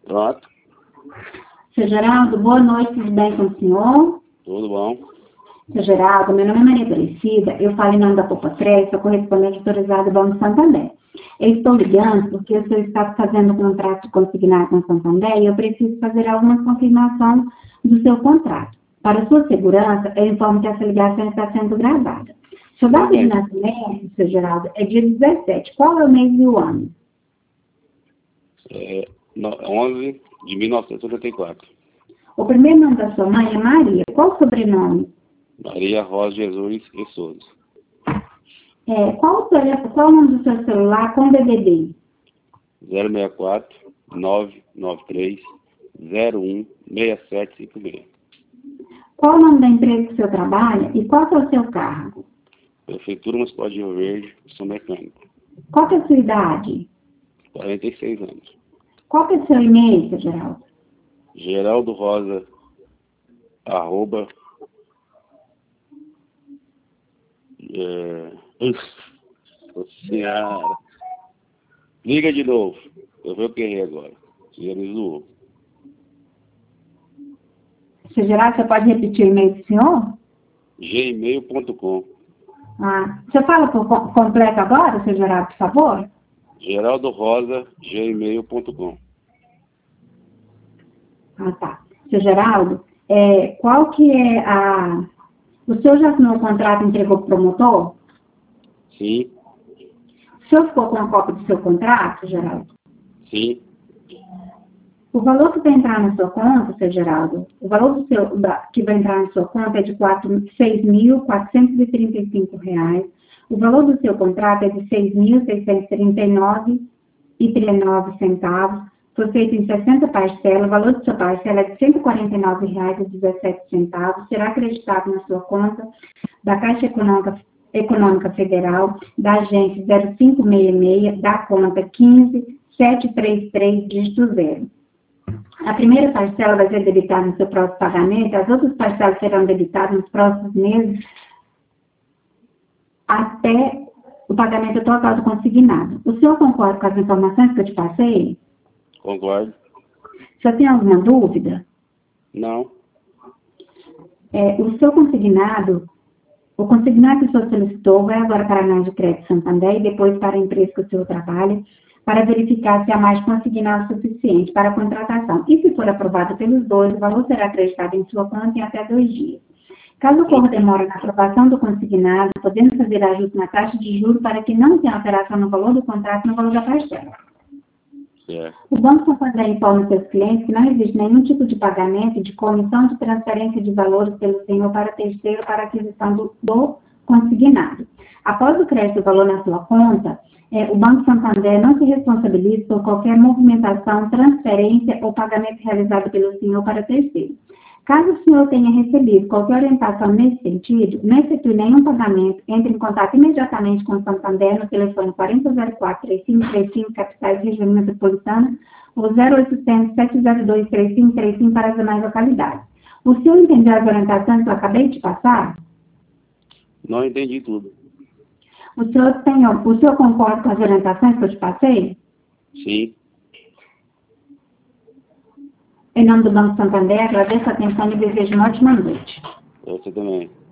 Pronto. Seu Geraldo, boa noite, tudo bem com o senhor? Tudo bom. Seu Geraldo, meu nome é Maria Aparecida, eu falo em nome da Poupa-Crédito, sou correspondente autorizada do Banco Santander. Eu estou ligando porque o senhor está fazendo um contrato consignado com o Santander e eu preciso fazer alguma confirmação do seu contrato. Para sua segurança, eu informo que essa ligação está sendo gravada. Seu data de nascimento, seu Geraldo, é dia 17. Qual é o mês e o ano? 11 de 1984. O primeiro nome da sua mãe é Maria. Qual o sobrenome? Maria Rosa Jesus e Souza. Qual o nome do seu celular com DVD? 064 993 01 6756. Qual o nome da empresa que o senhor trabalha e qual é o seu cargo? Prefeitura Municipal de Rio Verde, sou mecânico. Qual que é a sua idade? 46 anos. Qual que é o seu e-mail, seu Geraldo? Geraldo Rosa, arroba, senhora. Liga de novo. Eu vou querer agora. Já me zoou. Seu Geraldo, você pode repetir o e-mail do senhor? gmail.com. Você fala por completo agora, seu Geraldo, por favor? Geraldo Rosa, gmail.com. Tá. Seu Geraldo, qual que é a... O senhor já assinou o contrato e entregou para o promotor? Sim. O senhor ficou com a cópia do seu contrato, Geraldo? Sim. O valor que vai entrar na sua conta, seu Geraldo, o valor que vai entrar na sua conta é de R$ 6.435. O valor do seu contrato é de R$ 6.639,39. Foi feito em 60 parcelas. O valor da sua parcela é de R$ 149,17. Será acreditado na sua conta da Caixa Econômica Federal, da agência 0566, da conta 15733, dígito 0. A primeira parcela vai ser debitada no seu próximo pagamento, as outras parcelas serão debitadas nos próximos meses, até o pagamento total do consignado. O senhor concorda com as informações que eu te passei? Concordo. O senhor tem alguma dúvida? Não. O consignado que o senhor solicitou vai agora para a análise de crédito Santander e depois para a empresa que o senhor trabalha, para verificar se há mais consignado suficiente para a contratação. E se for aprovado pelos dois, o valor será acreditado em sua conta em até 2 dias. Caso ocorra demora na aprovação do consignado, podemos fazer ajuste na taxa de juros para que não tenha alteração no valor do contrato e no valor da parcela. O Banco Santander informa seus clientes que não existe nenhum tipo de pagamento de comissão de transferência de valores pelo senhor para terceiro para aquisição do consignado. Após o crédito do valor na sua conta, o Banco Santander não se responsabiliza por qualquer movimentação, transferência ou pagamento realizado pelo senhor para terceiro. Caso o senhor tenha recebido qualquer orientação nesse sentido, não efetue nenhum pagamento, entre em contato imediatamente com o Santander no telefone 4004-3535, capitais e região metropolitana, ou 0800-702-3535 para as demais localidades. O senhor entendeu as orientações que eu acabei de passar? Não entendi tudo. O senhor concorda com as orientações que eu te passei? Sim. Em nome do Banco Santander, agradeço a atenção e desejo uma ótima noite. Você também.